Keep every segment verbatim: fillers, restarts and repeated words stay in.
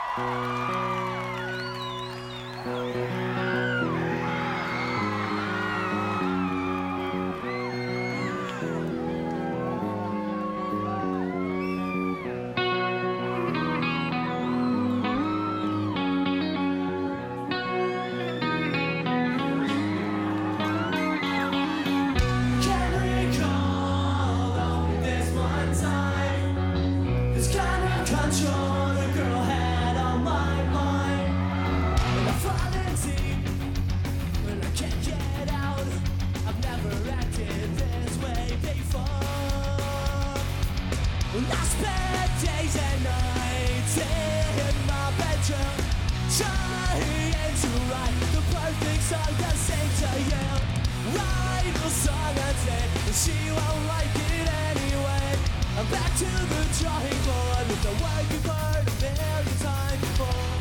I spent days and nights in my bedroom trying to write the perfect song to sing to you. Write a song and say she won't like it anyway. I'm back to the drawing board with the word you've heard a million times before.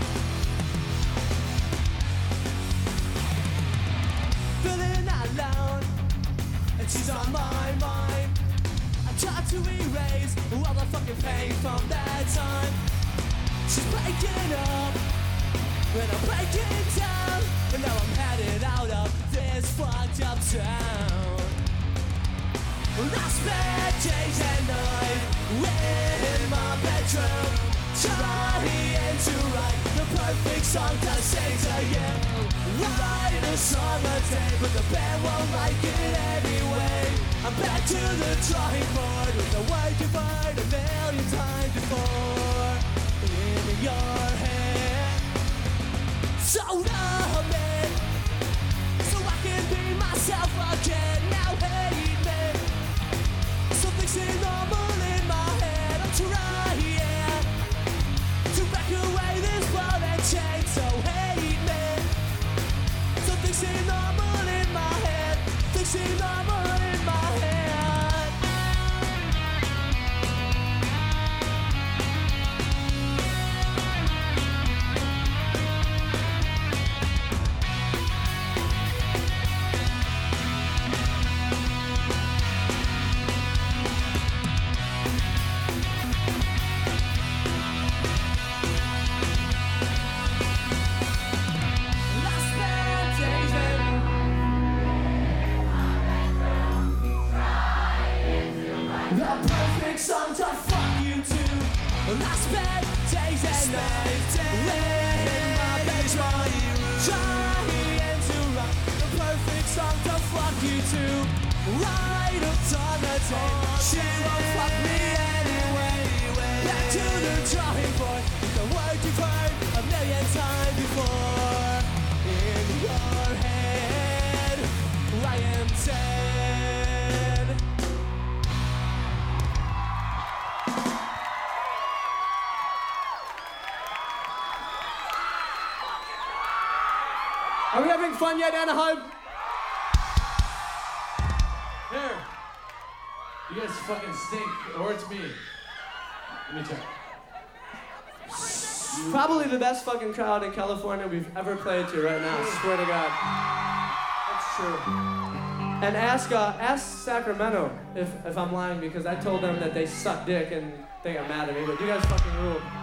Feeling alone, and she's on my mind. Try to erase all the fucking pain from that time. She's breaking up, and I'm breaking down, and now I'm headed out of this fucked up town. I spent days and nights in my bedroom trying to write the perfect song to sing to you. Write a song a day, but the band won't like it anyway. I'm back to the drawing board with the word you've heard a million times before in your head. So love me, so I can be myself again. Now hate me, something's normal in my head. I'm trying to back away this ball and chain. So hate me, something's normal in my head. Things normal in my head. Song to fuck you to. I spent days and nights in my bedroom trying to write the perfect song to fuck you to. Right up on the tape, she won't fuck me anyway. Back to the drawing board, the word you've heard a million times before. In your head, I am dead. Are we having fun yet, Anaheim? Here. You guys fucking stink, or it's me. Let me check. Probably the best fucking crowd in California we've ever played to right now, swear to God. That's true. And ask uh, ask Sacramento if, if I'm lying, because I told them that they suck dick and think I'm mad at me, but you guys fucking rule.